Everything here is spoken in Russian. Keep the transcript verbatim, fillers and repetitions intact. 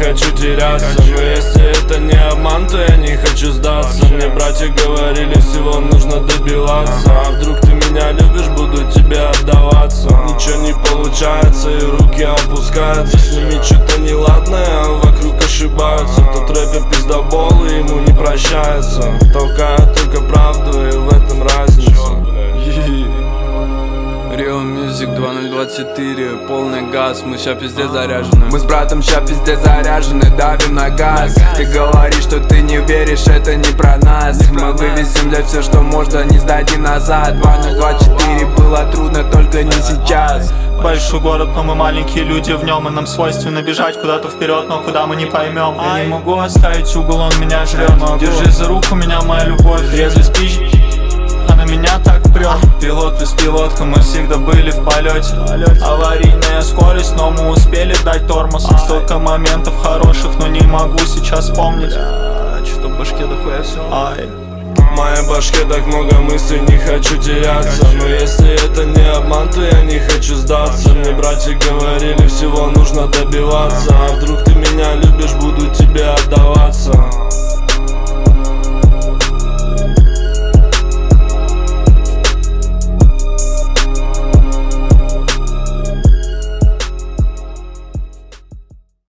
хочу теряться. Но если это не обман, то я не хочу сдаться. Мне братья говорили, всего нужно добиваться. А вдруг ты меня любишь, буду тебе отдаваться. Ничего не получается и руки опускаются. С ними что-то неладное, а вокруг ошибаются. Тот рэпер пиздобол и ему не прощается. Толкает только правду и в этом разница. Real Music два ноль двадцать четыре, полный газ, мы ща пиздец заряжены. Мы с братом ща пиздец заряжены, давим на газ. Ты говоришь, что ты не веришь, это не про нас. Мы вывезем для все, что можно, не сдадим назад. Два ноль двадцать четыре было трудно, только не сейчас. Большой город, но мы маленькие люди в нем. И нам свойственно бежать куда-то вперед, но куда мы не поймем. Я не могу оставить угол, он меня жрет. Держи за руку меня, моя любовь, трезвый спич, а на меня так прет. Пилот без пилотка, мы всегда были в полете. Аварийная скорость, но мы успели дать тормоз. Столько моментов хороших, но не могу сейчас вспомнить. Что-то в башке дохуя все. Ай. В моей башке так много мыслей, не хочу теряться. Но если это не обман, то я не хочу сдаться. Мне братья говорили, всего нужно добиваться. А вдруг ты меня любишь, буду тебе отдаваться.